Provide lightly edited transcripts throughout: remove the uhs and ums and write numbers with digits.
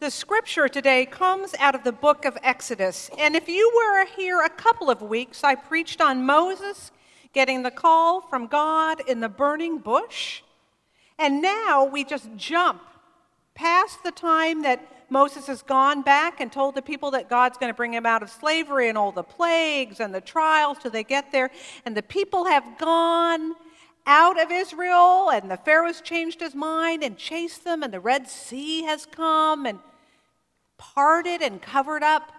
The scripture today comes out of the book of Exodus. And if you were here a couple of weeks, I preached on Moses getting the call from God in the burning bush. And now we just jump past the time that Moses has gone back and told the people that God's going to bring him out of slavery and all the plagues and the trials till they get there. And the people have gone out of Israel, and the Pharaoh's changed his mind and chased them, and the Red Sea has come and parted and covered up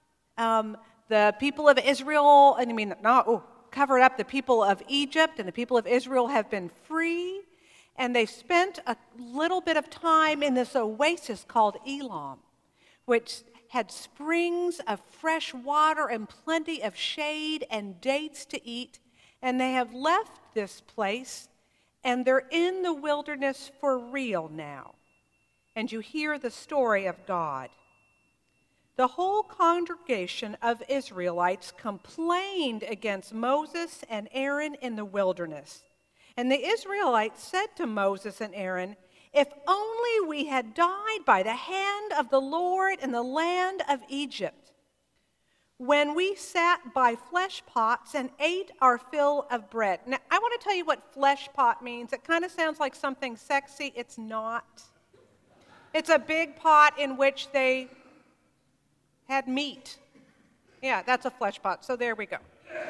the people of Israel, covered up the people of Egypt, and the people of Israel have been free, and they spent a little bit of time in this oasis called Elam, which had springs of fresh water and plenty of shade and dates to eat, and they have left this place, and they're in the wilderness for real now. And you hear the story of God. The whole congregation of Israelites complained against Moses and Aaron in the wilderness. And the Israelites said to Moses and Aaron, "If only we had died by the hand of the Lord in the land of Egypt, when we sat by flesh pots and ate our fill of bread." Now, I want to tell you what flesh pot means. It kind of sounds like something sexy. It's not. It's a big pot in which they had meat. Yeah, that's a flesh pot. So there we go.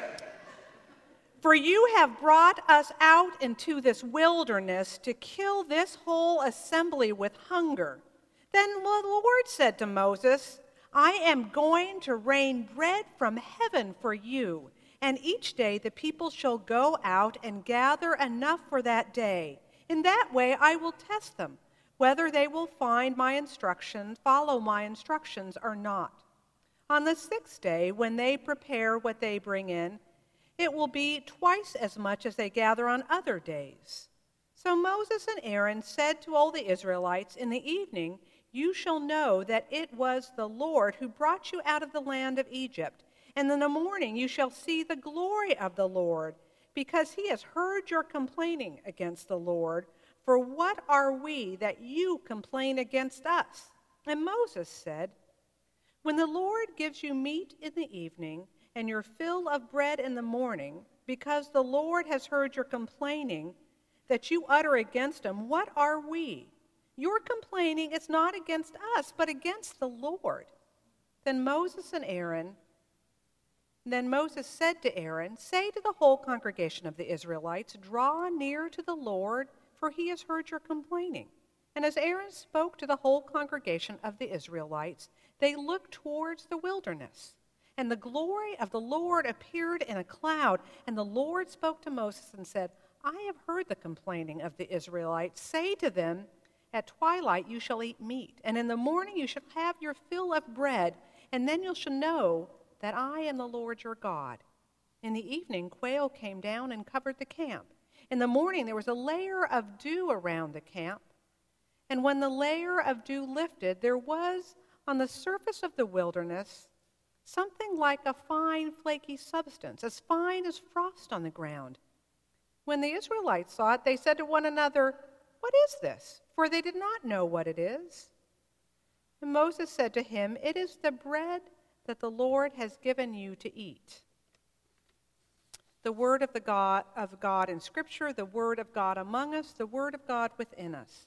"For you have brought us out into this wilderness to kill this whole assembly with hunger." Then the Lord said to Moses, "I am going to rain bread from heaven for you, and each day the people shall go out and gather enough for that day. In that way I will test them, whether they will follow my instructions or not. On the sixth day, when they prepare what they bring in, it will be twice as much as they gather on other days." So Moses and Aaron said to all the Israelites, "In the evening you shall know that it was the Lord who brought you out of the land of Egypt. And in the morning you shall see the glory of the Lord, because he has heard your complaining against the Lord. For what are we that you complain against us?" And Moses said, "When the Lord gives you meat in the evening and your fill of bread in the morning, because the Lord has heard your complaining that you utter against him, what are we? Your complaining is not against us, but against the Lord." Then Moses said to Aaron, "Say to the whole congregation of the Israelites, draw near to the Lord, for he has heard your complaining." And as Aaron spoke to the whole congregation of the Israelites, they looked towards the wilderness. And the glory of the Lord appeared in a cloud. And the Lord spoke to Moses and said, "I have heard the complaining of the Israelites. Say to them, at twilight you shall eat meat, and in the morning you shall have your fill of bread, and then you shall know that I am the Lord your God." In the evening quail came down and covered the camp. In the morning there was a layer of dew around the camp. And when the layer of dew lifted, there was on the surface of the wilderness something like a fine, flaky substance, as fine as frost on the ground. When the Israelites saw it, they said to one another, "What is this?" For they did not know what it is. And Moses said to him, "It is the bread that the Lord has given you to eat." The word of God in Scripture, the word of God among us, the word of God within us.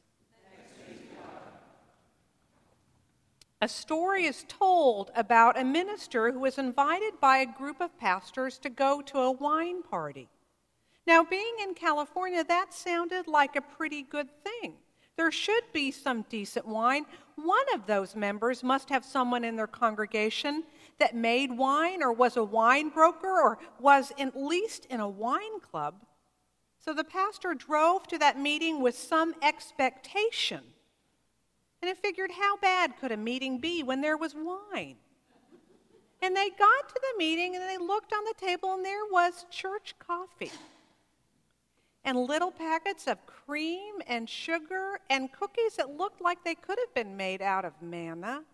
A story is told about a minister who was invited by a group of pastors to go to a wine party. Now, being in California, that sounded like a pretty good thing. There should be some decent wine. One of those members must have someone in their congregation that made wine or was a wine broker or was at least in a wine club. So the pastor drove to that meeting with some expectation. And it figured, how bad could a meeting be when there was wine? And they got to the meeting and they looked on the table and there was church coffee. And little packets of cream and sugar and cookies that looked like they could have been made out of manna.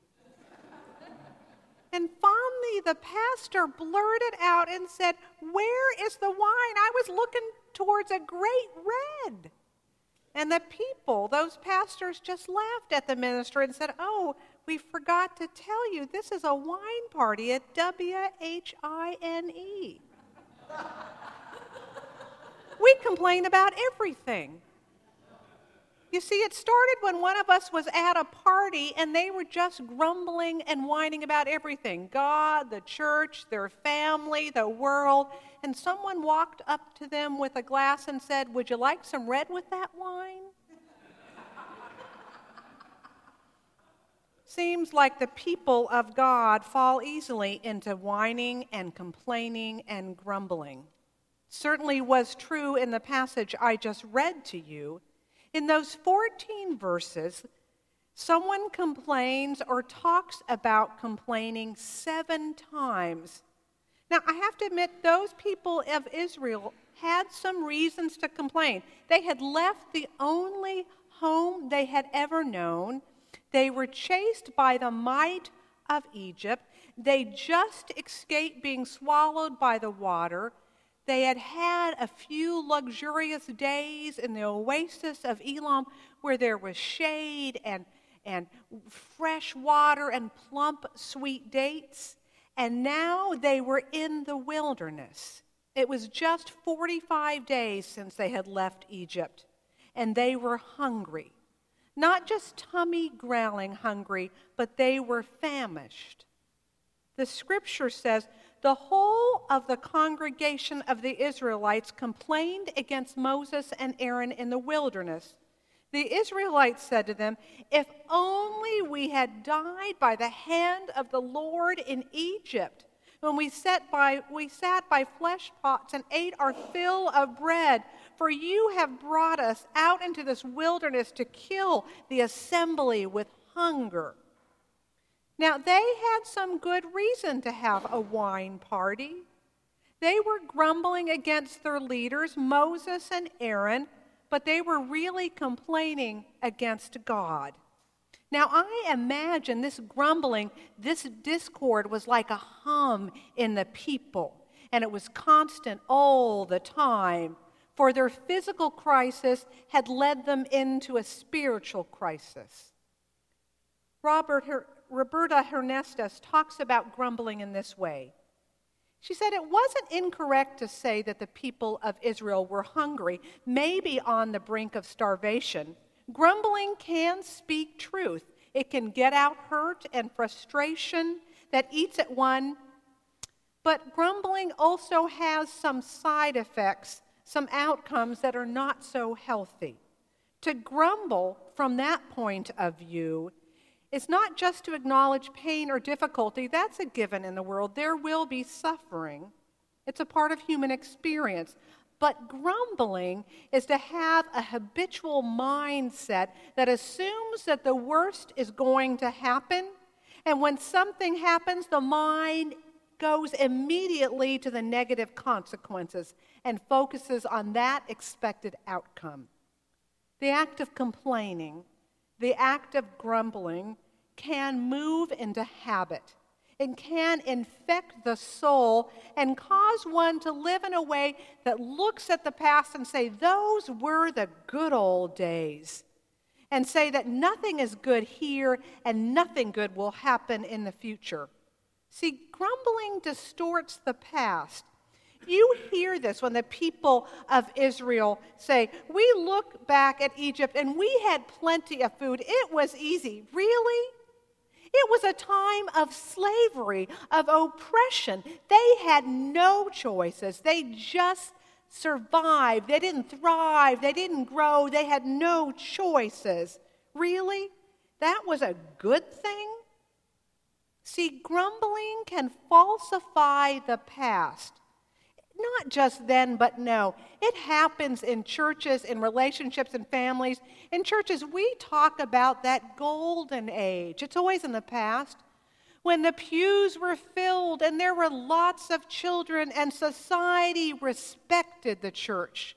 And finally the pastor blurted out and said, "Where is the wine? I was looking towards a great red." And the people, those pastors, just laughed at the minister and said, "Oh, we forgot to tell you, this is a wine party at WHINE." We complain about everything. You see, it started when one of us was at a party and they were just grumbling and whining about everything. God, the church, their family, the world. And someone walked up to them with a glass and said, "Would you like some red with that wine?" Seems like the people of God fall easily into whining and complaining and grumbling. Certainly was true in the passage I just read to you. In those 14 verses, someone complains or talks about complaining 7 times. Now, I have to admit, those people of Israel had some reasons to complain. They had left the only home they had ever known. They were chased by the might of Egypt. They just escaped being swallowed by the water. They had had a few luxurious days in the oasis of Elam where there was shade and fresh water and plump sweet dates. And now they were in the wilderness. It was just 45 days since they had left Egypt, and they were hungry. Not just tummy growling hungry, but they were famished. The scripture says, the whole of the congregation of the Israelites complained against Moses and Aaron in the wilderness. The Israelites said to them, "If only we had died by the hand of the Lord in Egypt, when we sat by flesh pots and ate our fill of bread, for you have brought us out into this wilderness to kill the assembly with hunger." Now, they had some good reason to have a wine party. They were grumbling against their leaders, Moses and Aaron, but they were really complaining against God. Now, I imagine this grumbling, this discord was like a hum in the people, and it was constant all the time, for their physical crisis had led them into a spiritual crisis. Roberta Hernandez talks about grumbling in this way. She said it wasn't incorrect to say that the people of Israel were hungry, maybe on the brink of starvation. Grumbling can speak truth. It can get out hurt and frustration that eats at one. But grumbling also has some side effects, some outcomes that are not so healthy. To grumble from that point of view is not just to acknowledge pain or difficulty. That's a given in the world. There will be suffering. It's a part of human experience. But grumbling is to have a habitual mindset that assumes that the worst is going to happen. And when something happens, the mind goes immediately to the negative consequences and focuses on that expected outcome. The act of complaining, the act of grumbling, can move into habit. It can infect the soul and cause one to live in a way that looks at the past and say, "Those were the good old days," and say that nothing is good here and nothing good will happen in the future. See, grumbling distorts the past. You hear this when the people of Israel say, "We look back at Egypt and we had plenty of food. It was easy." Really? It was a time of slavery, of oppression. They had no choices. They just survived. They didn't thrive. They didn't grow. They had no choices. Really? That was a good thing? See, grumbling can falsify the past. Not just then, but no. It happens in churches, in relationships, and families. In churches, we talk about that golden age. It's always in the past, when the pews were filled and there were lots of children and society respected the church.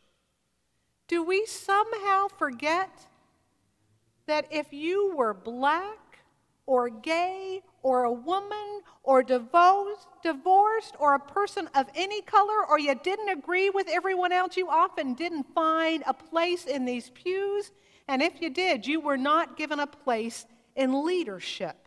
Do we somehow forget that if you were black or gay or a woman or divorced or a person of any color, or you didn't agree with everyone else, you often didn't find a place in these pews. And if you did, you were not given a place in leadership.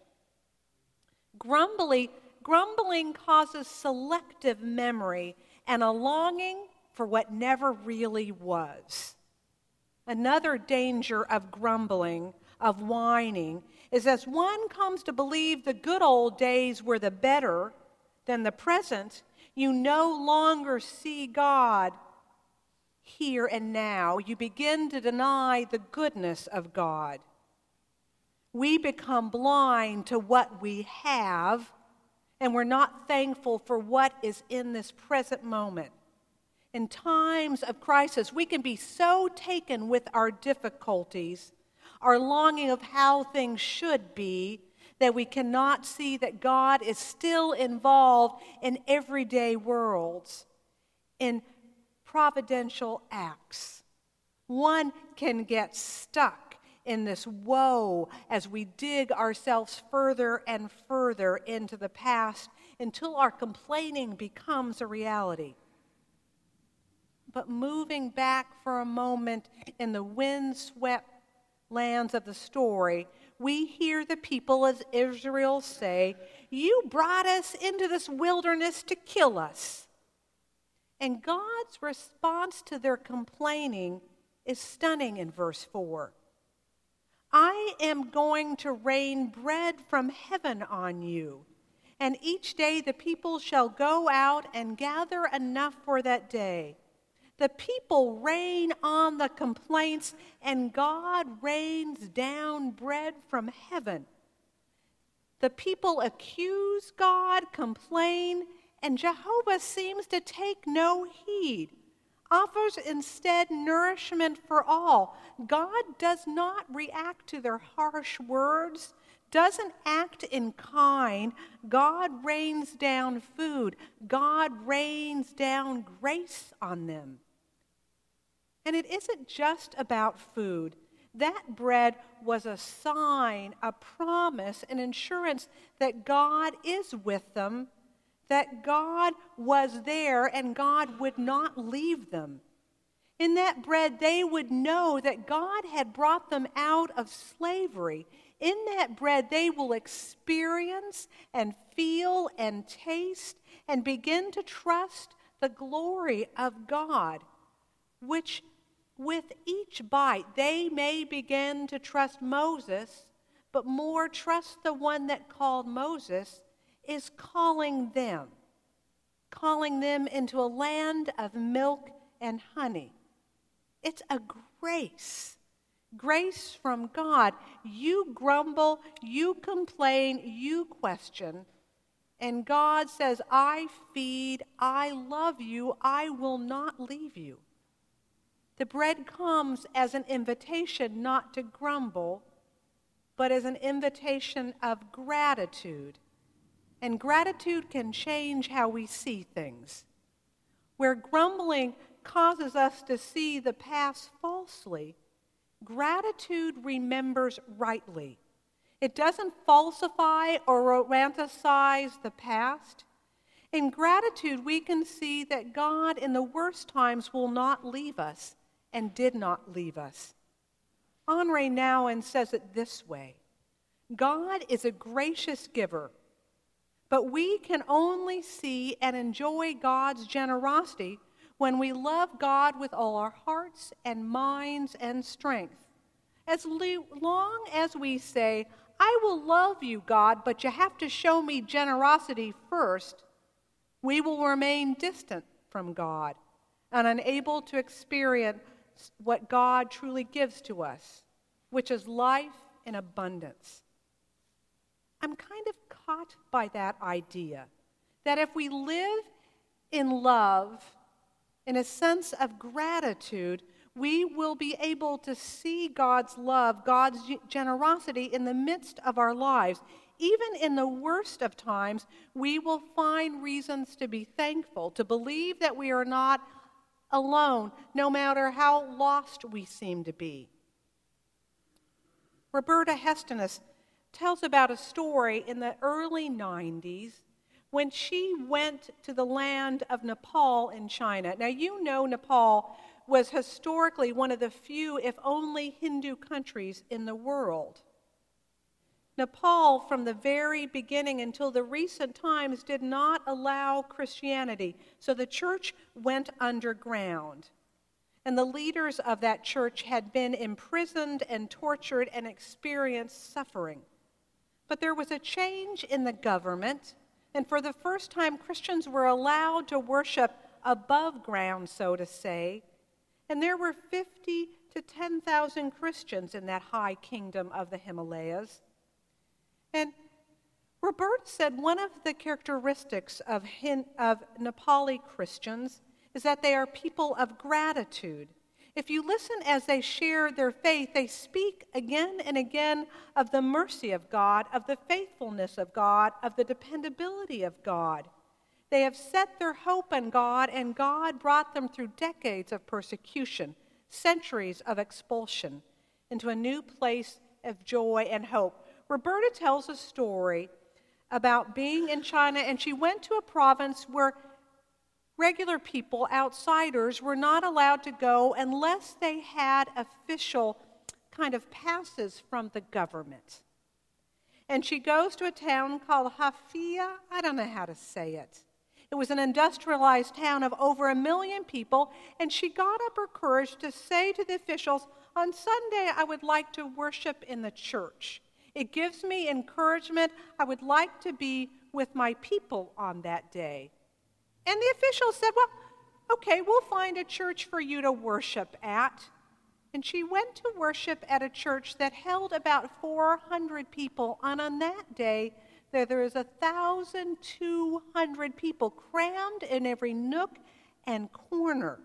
Grumbling causes selective memory and a longing for what never really was. Another danger of grumbling, of whining, is as one comes to believe the good old days were the better than the present, you no longer see God here and now. You begin to deny the goodness of God. We become blind to what we have, and we're not thankful for what is in this present moment. In times of crisis, we can be so taken with our difficulties, our longing of how things should be, that we cannot see that God is still involved in everyday worlds, in providential acts. One can get stuck in this woe as we dig ourselves further and further into the past until our complaining becomes a reality. But moving back for a moment in the windswept lands of the story, we hear the people of Israel say, "You brought us into this wilderness to kill us." And God's response to their complaining is stunning in verse 4. "I am going to rain bread from heaven on you, and each day the people shall go out and gather enough for that day." The people rain on the complaints, and God rains down bread from heaven. The people accuse God, complain, and Jehovah seems to take no heed, offers instead nourishment for all. God does not react to their harsh words, doesn't act in kind. God rains down food. God rains down grace on them. And it isn't just about food. That bread was a sign, a promise, an assurance that God is with them, that God was there and God would not leave them. In that bread, they would know that God had brought them out of slavery. In that bread, they will experience and feel and taste and begin to trust the glory of God, which with each bite, they may begin to trust Moses, but more trust the one that called Moses is calling them into a land of milk and honey. It's a grace from God. You grumble, you complain, you question, and God says, "I feed, I love you, I will not leave you." The bread comes as an invitation not to grumble, but as an invitation of gratitude. And gratitude can change how we see things. Where grumbling causes us to see the past falsely, gratitude remembers rightly. It doesn't falsify or romanticize the past. In gratitude, we can see that God in the worst times will not leave us and did not leave us. Henri Nouwen says it this way: God is a gracious giver, but we can only see and enjoy God's generosity when we love God with all our hearts and minds and strength. As long as we say, "I will love you, God, but you have to show me generosity first," we will remain distant from God and unable to experience what God truly gives to us, which is life in abundance. I'm kind of caught by that idea, that if we live in love, in a sense of gratitude, we will be able to see God's love, God's generosity in the midst of our lives. Even in the worst of times, we will find reasons to be thankful, to believe that we are not alone, no matter how lost we seem to be. Roberta Hestonus tells about a story in the early 90s when she went to the land of Nepal in China. Now, you know Nepal was historically one of the few, if only, Hindu countries in the world. Nepal, from the very beginning until the recent times, did not allow Christianity, so the church went underground. And the leaders of that church had been imprisoned and tortured and experienced suffering. But there was a change in the government, and for the first time, Christians were allowed to worship above ground, so to say. And there were 50 to 10,000 Christians in that high kingdom of the Himalayas. And Roberta said one of the characteristics of Nepali Christians is that they are people of gratitude. If you listen as they share their faith, they speak again and again of the mercy of God, of the faithfulness of God, of the dependability of God. They have set their hope in God, and God brought them through decades of persecution, centuries of expulsion, into a new place of joy and hope. Roberta tells a story about being in China, and she went to a province where regular people, outsiders, were not allowed to go unless they had official kind of passes from the government. And she goes to a town called Hafia. I don't know how to say it. It was an industrialized town of over 1 million people, and she got up her courage to say to the officials, "On Sunday, I would like to worship in the church. It gives me encouragement. I would like to be with my people on that day." And the officials said, "Well, okay, we'll find a church for you to worship at." And she went to worship at a church that held about 400 people. And on that day, there was 1,200 people crammed in every nook and corner.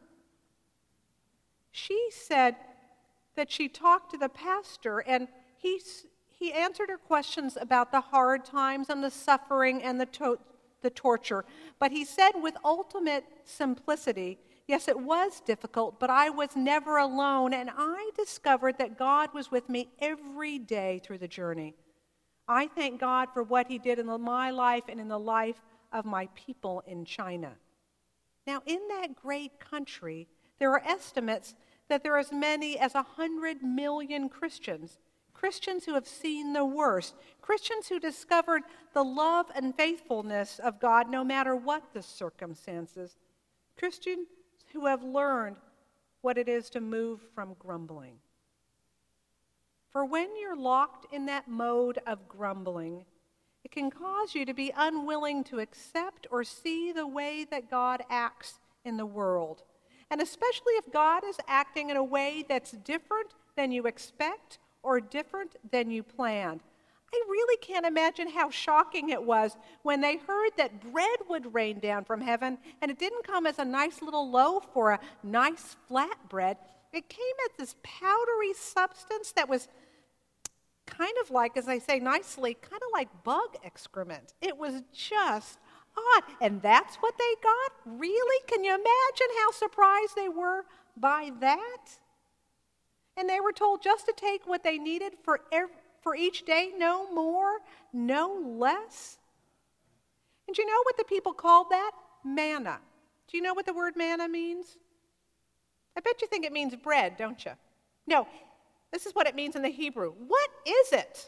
She said that she talked to the pastor, and he answered her questions about the hard times and the suffering and the torture. But he said with ultimate simplicity, "Yes, it was difficult, but I was never alone, and I discovered that God was with me every day through the journey. I thank God for what he did in my life and in the life of my people in China." Now, in that great country, there are estimates that there are as many as 100 million Christians who have seen the worst, Christians who discovered the love and faithfulness of God no matter what the circumstances, Christians who have learned what it is to move from grumbling. For when you're locked in that mode of grumbling, it can cause you to be unwilling to accept or see the way that God acts in the world. And especially if God is acting in a way that's different than you expect or different than you planned. I really can't imagine how shocking it was when they heard that bread would rain down from heaven, and it didn't come as a nice little loaf or a nice flat bread. It came as this powdery substance that was kind of like, as I say nicely, kind of like bug excrement. It was just odd. And that's what they got? Really? Can you imagine how surprised they were by that? And they were told just to take what they needed for each day, no more, no less. And do you know what the people called that? Manna. Do you know what the word manna means? I bet you think it means bread, don't you? No, this is what it means in the Hebrew. What is it?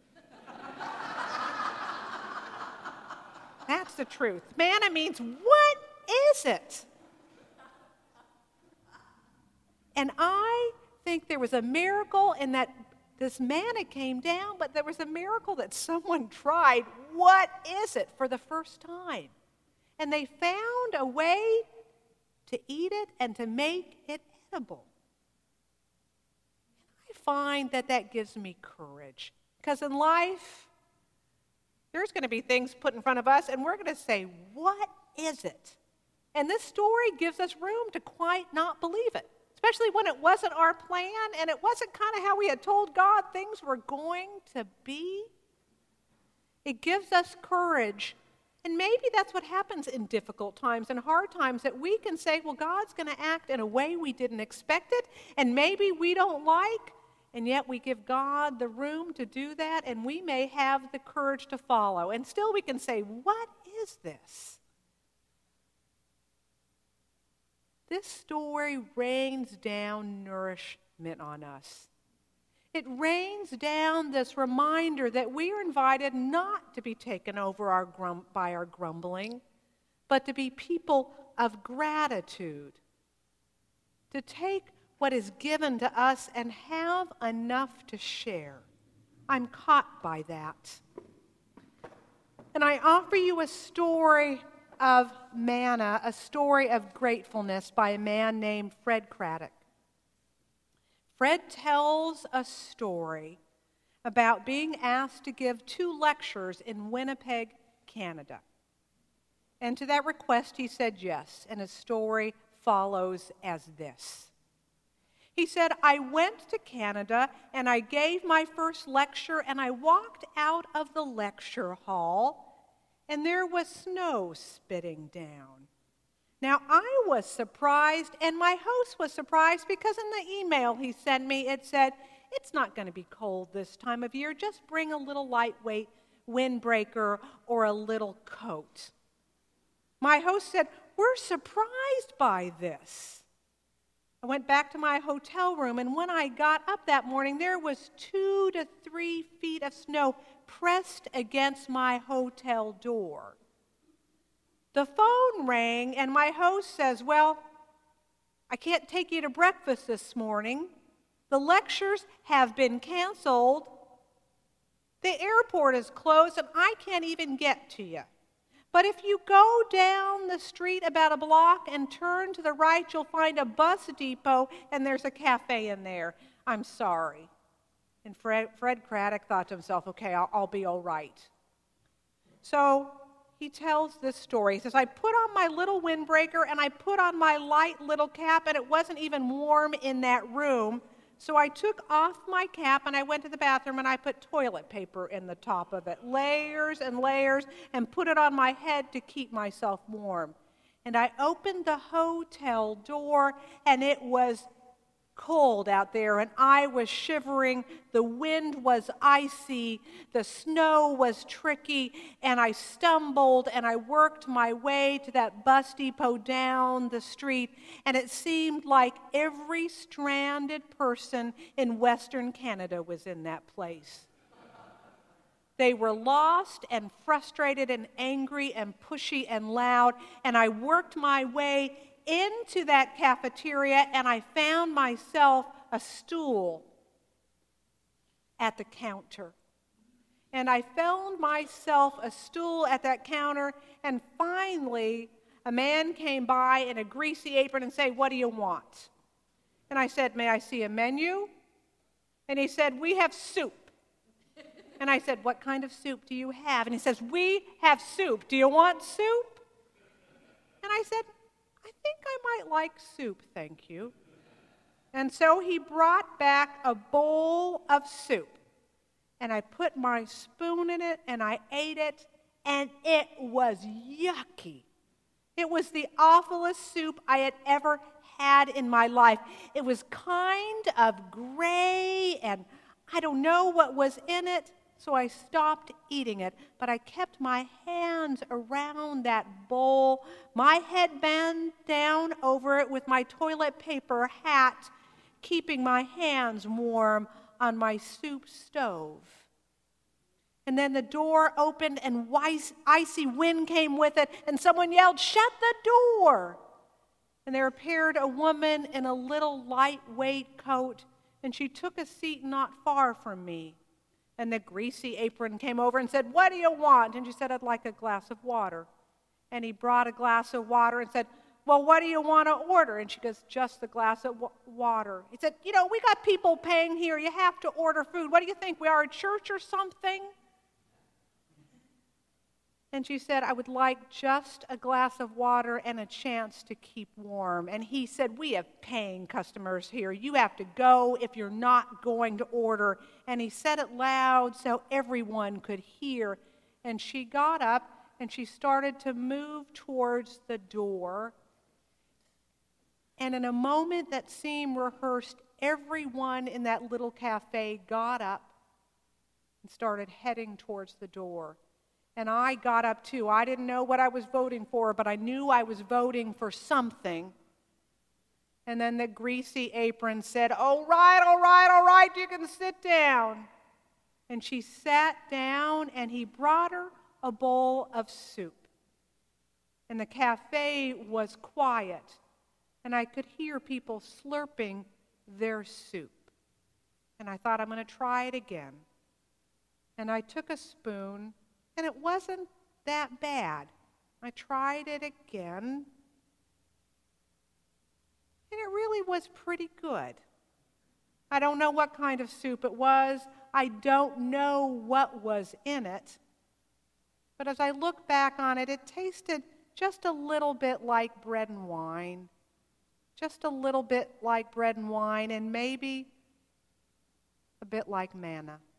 That's the truth. Manna means, what is it? And I think there was a miracle in that this manna came down, but there was a miracle that someone tried, what is it, for the first time. And they found a way to eat it and to make it edible. And I find that gives me courage. Because in life, there's going to be things put in front of us, and we're going to say, what is it? And this story gives us room to quite not believe it. Especially when it wasn't our plan and it wasn't kind of how we had told God things were going to be. It gives us courage. And maybe that's what happens in difficult times and hard times, that we can say, well, God's going to act in a way we didn't expect it, and maybe we don't like, And yet we give God the room to do that, and we may have the courage to follow. And still we can say, what is this? This story rains down nourishment on us. It rains down this reminder that we are invited not to be taken over by our grumbling, but to be people of gratitude, to take what is given to us and have enough to share. I'm caught by that. And I offer you a story of manna, a story of gratefulness by a man named Fred Craddock. Fred tells a story about being asked to give 2 lectures in Winnipeg, Canada. And to that request, he said yes, and his story follows as this. He said, I went to Canada, and I gave my first lecture, and I walked out of the lecture hall, and there was snow spitting down. Now, I was surprised, and my host was surprised, because in the email he sent me, it said, it's not going to be cold this time of year. Just bring a little lightweight windbreaker or a little coat. My host said, we're surprised by this. I went back to my hotel room, and when I got up that morning, there was 2 to 3 feet of snow pressed against my hotel door. The phone rang, and my host says, well, I can't take you to breakfast this morning. The lectures have been canceled. The airport is closed, and I can't even get to you. But if you go down the street about a block and turn to the right, you'll find a bus depot, and there's a cafe in there. I'm sorry. And Fred Craddock thought to himself, okay, I'll be all right. So he tells this story. He says, I put on my little windbreaker, and I put on my light little cap, and it wasn't even warm in that room. So I took off my cap, and I went to the bathroom, and I put toilet paper in the top of it, layers and layers, and put it on my head to keep myself warm. And I opened the hotel door, and it was cold out there, and I was shivering. The wind was icy. The snow was tricky, and I stumbled, and I worked my way to that bus depot down the street, and it seemed like every stranded person in Western Canada was in that place. They were lost and frustrated and angry and pushy and loud, and I worked my way into that cafeteria, and I found myself a stool at the counter. And I found myself a stool at that counter, and finally a man came by in a greasy apron and said, what do you want? And I said, may I see a menu? And he said, we have soup. And I said, what kind of soup do you have? And he says, we have soup. Do you want soup? And I said, I think I might like soup, thank you. And so he brought back a bowl of soup. And I put my spoon in it, and I ate it, and it was yucky. It was the awfulest soup I had ever had in my life. It was kind of gray, and I don't know what was in it. So I stopped eating it, but I kept my hands around that bowl, my head bent down over it with my toilet paper hat, keeping my hands warm on my soup stove. And then the door opened, and icy wind came with it, and someone yelled, shut the door! And there appeared a woman in a little lightweight coat, and she took a seat not far from me. And the greasy apron came over and said, what do you want? And she said, I'd like a glass of water. And he brought a glass of water and said, well, what do you want to order? And she goes, just the glass of water. He said, we got people paying here. You have to order food. What do you think? We are a church or something? And she said, I would like just a glass of water and a chance to keep warm. And he said, we have paying customers here. You have to go if you're not going to order. And he said it loud so everyone could hear. And she got up and she started to move towards the door. And in a moment that seemed rehearsed, everyone in that little cafe got up and started heading towards the door. And I got up too. I didn't know what I was voting for, but I knew I was voting for something. And then the greasy apron said, all right, you can sit down. And she sat down, and he brought her a bowl of soup. And the cafe was quiet, and I could hear people slurping their soup. And I thought, I'm going to try it again. And I took a spoon, and it wasn't that bad. I tried it again, and it really was pretty good. I don't know what kind of soup it was. I don't know what was in it. But as I look back on it, it tasted just a little bit like bread and wine. Just a little bit like bread and wine, and maybe a bit like manna.